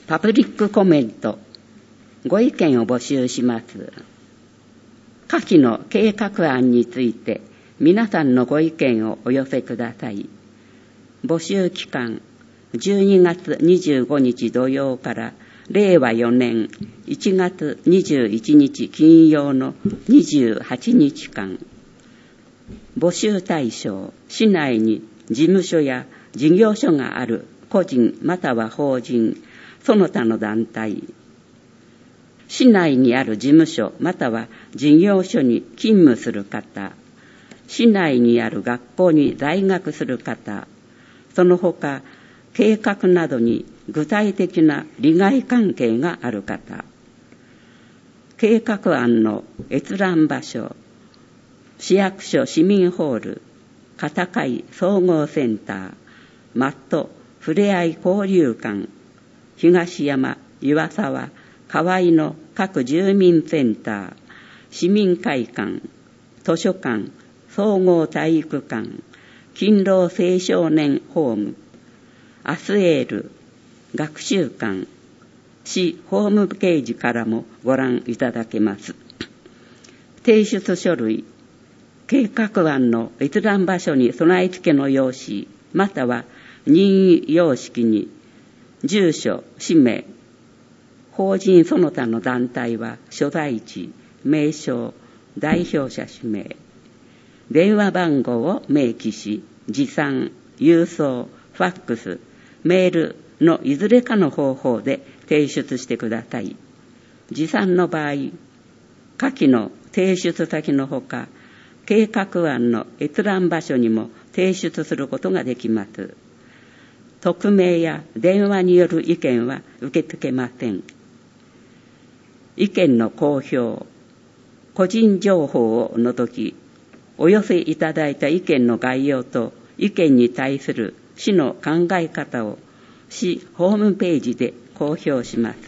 パブリックコメント、ご意見を募集します。下記の計画案について皆さんのご意見をお寄せください。募集期間、12月25日土曜から令和4年1月21日金曜の28日間。募集対象、市内に事務所や事業所がある個人または法人、その他の団体。市内にある事務所または事業所に勤務する方、市内にある学校に在学する方、その他計画などに具体的な利害関係がある方、計画案の閲覧場所、市役所市民ホール、片貝総合センター、マットふれあい交流館、東山、岩沢、河合の各住民センター、市民会館、図書館、総合体育館、勤労青少年ホーム、アスエール、学習館、市ホームページからもご覧いただけます。提出書類、計画案の閲覧場所に備え付けの用紙、または任意様式に、住所、氏名、法人その他の団体は所在地、名称、代表者氏名、電話番号を明記し、持参、郵送、ファックス、メールのいずれかの方法で提出してください。持参の場合、下記の提出先のほか、計画案の閲覧場所にも提出することができます。匿名や電話による意見は受け付けません。意見の公表、個人情報を除き、お寄せいただいた意見の概要と意見に対する市の考え方を市ホームページで公表します。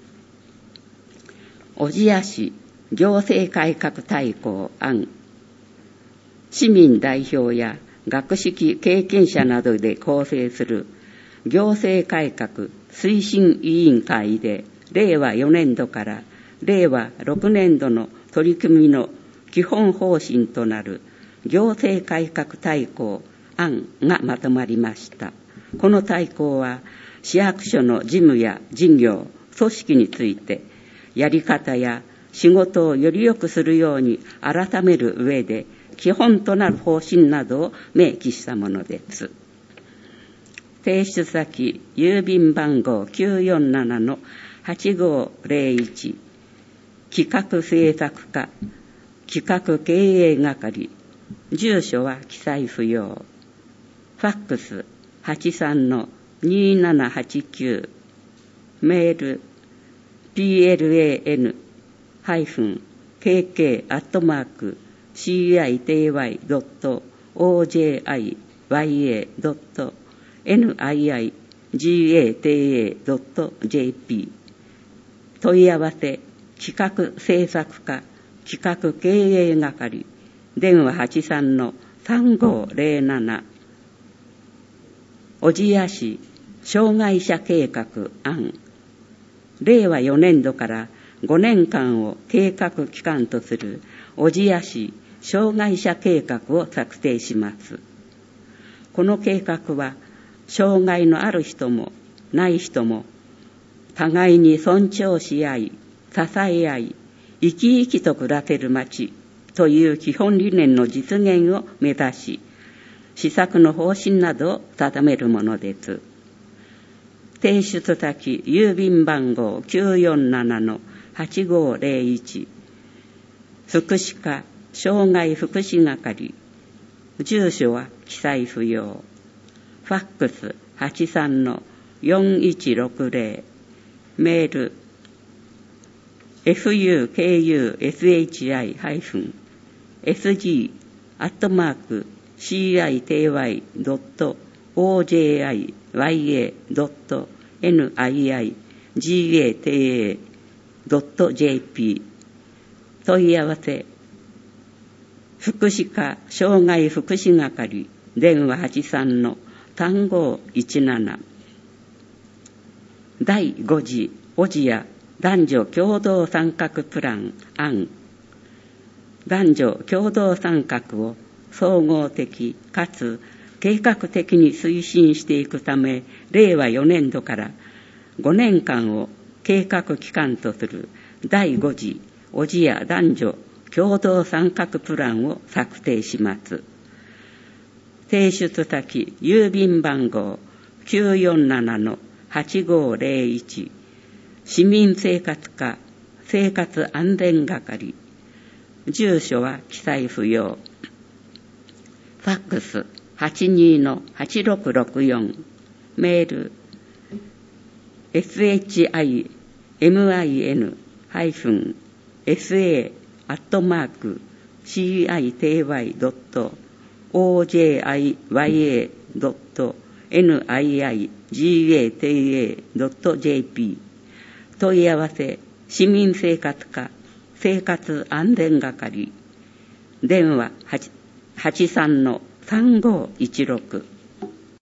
小千谷市行政改革大綱案、市民代表や学識経験者などで構成する行政改革推進委員会で令和4年度から令和6年度の取り組みの基本方針となる行政改革大綱案がまとまりました。この大綱は市役所の事務や事業、組織についてやり方や仕事をより良くするように改める上で基本となる方針などを明記したものです。提出先、郵便番号 947-8501 企画制作課企画経営係、住所は記載不要。ファックス 83-2789、メール plan-kk@city-oya.niigata.jp 問い合わせ企画制作課企画経営係、電話 83-3507。 小千谷市障害者計画案、令和4年度から5年間を計画期間とする小千谷市障害者計画を策定します。この計画は障害のある人もない人も互いに尊重し合い、支え合い、生き生きと暮らせる街という基本理念の実現を目指し、施策の方針などを定めるものです。提出先、郵便番号 947-8501 福祉課障害福祉係、住所は記載不要。ファックス 83-4160、メール fukucity-city-ojiagata.jp 問い合わせ福祉課障害福祉係、電話 83-3517。 第5次おじや男女共同参画プラン案。男女共同参画を総合的かつ計画的に推進していくため、令和4年度から5年間を計画期間とする第5次おじや男女共同参画プランを策定します。提出先郵便番号 947-8501 市民生活課生活安全係。住所は記載不要。ファックス 82-8664。メール shima@citiya.niigata.jp。 問い合わせ市民生活課生活安全係。電話 83-3516。